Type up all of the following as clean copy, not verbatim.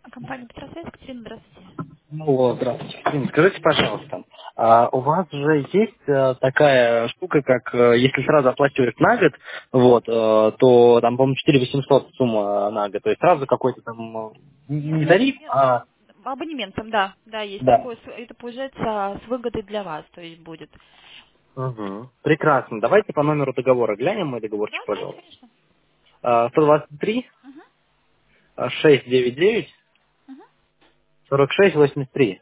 Компания Петросвязь, Екатерина, здравствуйте. Ну, здравствуйте. Ирина, скажите, пожалуйста, у вас же есть такая штука, как если сразу оплачиваешь на год, вот, то там, по-моему, 4800 сумма на год, то есть сразу какой-то там Нет, не тариф, нет, а абонементом, да, да, есть да. такое, это получается с выгодой для вас, то есть будет. Угу. Прекрасно. Давайте по номеру договора глянем мой договорчик, Да, давайте, пожалуйста. конечно. 123 Угу, 699 угу. 4683.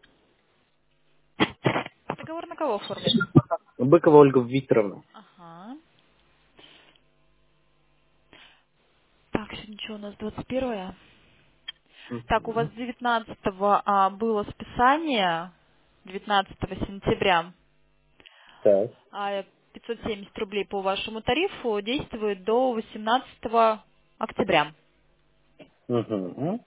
Договор на кого оформлен? Быкова Ольга Викторовна. Ага. Так, сегодня что у нас, 21-е? Так, у вас Мгм. 19-го было списание, 19 сентября, Так. 570 рублей по вашему тарифу действует до 18 октября. Угу.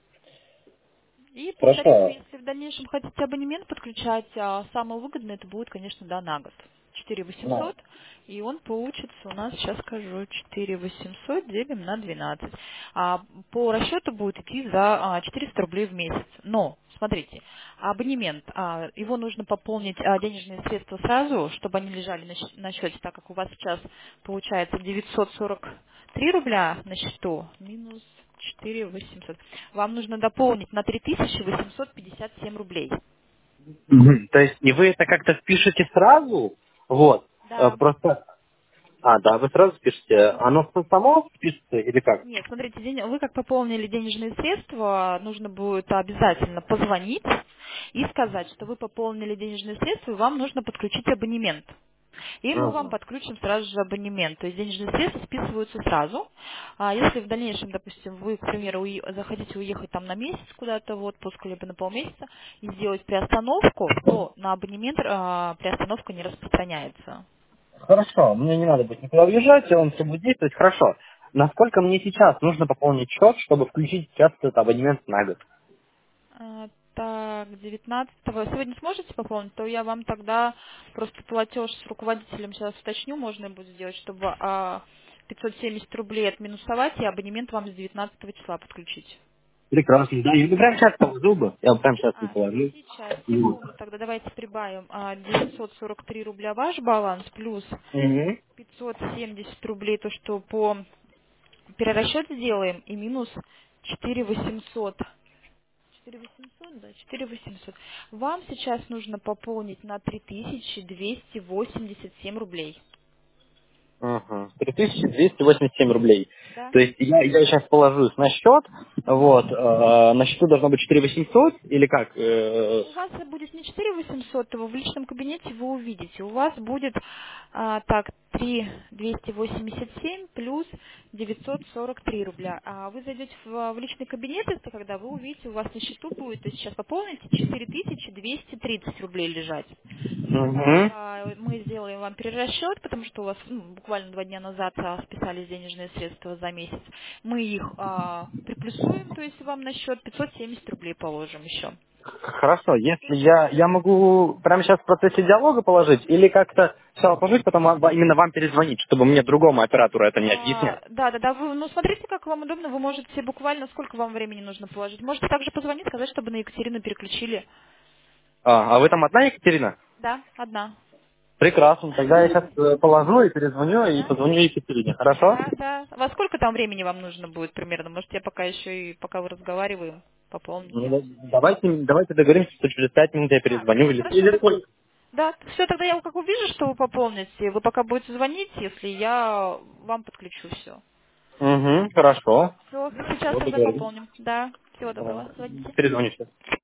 И по тарифу, Хорошо. если в дальнейшем хотите абонемент подключать, самое выгодное это будет, конечно, да, на год. Да. 4800, и он получится у нас, сейчас скажу, 4800 делим на 12. По расчету будет идти за 400 рублей в месяц. Но, смотрите, абонемент, его нужно пополнить денежные средства сразу, чтобы они лежали на счете, так как у вас сейчас получается 943 рубля на счету, минус 4800. Вам нужно дополнить на 3857 рублей. Мгм. То есть, и вы это как-то впишете сразу? Вот. Да. Просто... А, да, вы сразу Да, пишете. Оно само спишется или как? нет, смотрите, вы как пополнили денежные средства, нужно будет обязательно позвонить и сказать, что вы пополнили денежные средства, и вам нужно подключить абонемент. И мы вам Мгм. подключим сразу же абонемент. То есть денежные средства списываются сразу. А если в дальнейшем, допустим, вы, к примеру, захотите уехать там на месяц куда-то в отпуск, либо на полмесяца, и сделать приостановку, то на абонемент приостановка не распространяется. Хорошо, мне не надо будет никуда уезжать, он все будет действовать. Хорошо. Насколько мне сейчас нужно пополнить счет, чтобы включить сейчас этот абонемент на год? Так, 19-го. Сегодня сможете пополнить, то я вам тогда просто платеж с руководителем сейчас уточню, можно будет сделать, чтобы 570 рублей отминусовать и абонемент вам с 19 числа подключить. Прекрасно, да. Я бы прямо сейчас положил бы. Я бы прямо сейчас не А, положил. сейчас, Вот. секунду, тогда давайте прибавим. 943 рубля ваш баланс, плюс Мгм. 570 рублей, то, что по перерасчет сделаем, и минус 4800. 4800, да, 4800. Вам сейчас нужно пополнить на 3287 рублей. Угу. 3287 рублей. Да. То есть я сейчас положусь на счет, Мгм. вот, на счету должно быть 4800 или как? У вас будет не 4800, его в личном кабинете вы увидите. У вас будет так 3287 плюс 943 рубля. А вы зайдете в личный кабинет, это когда вы увидите, у вас на счету будет, то есть сейчас пополните 4230 рублей лежать. Угу. Мы сделаем вам перерасчет, потому что у вас буквально 2 дня назад списались денежные средства за месяц. Мы их приплюсуем, то есть вам на счет 570 рублей положим еще. Хорошо, если я могу прямо сейчас в процессе диалога положить или как-то сначала положить, потом именно вам перезвонить, чтобы мне другому оператору это не объяснять. Да, да, да. Вы, смотрите, как вам удобно. Вы можете буквально сколько вам времени нужно положить. Можете также позвонить, сказать, чтобы на Екатерину переключили. А вы там одна, Екатерина? Да, одна. Прекрасно, тогда я сейчас положу и перезвоню и Да, позвоню Екатерине, хорошо? да, да. Во сколько там времени вам нужно будет примерно? Может, я пока еще и пока вы разговариваем, Ну, пополните. давайте договоримся, что через 5 минут я перезвоню Хорошо, или сколько? да, все, тогда я как увижу, что вы пополните, вы пока будете звонить, если я вам подключу все. Угу, хорошо. Все, сейчас Вот тогда договорились. пополним. Да, всего доброго, звоните. Перезвоню сейчас.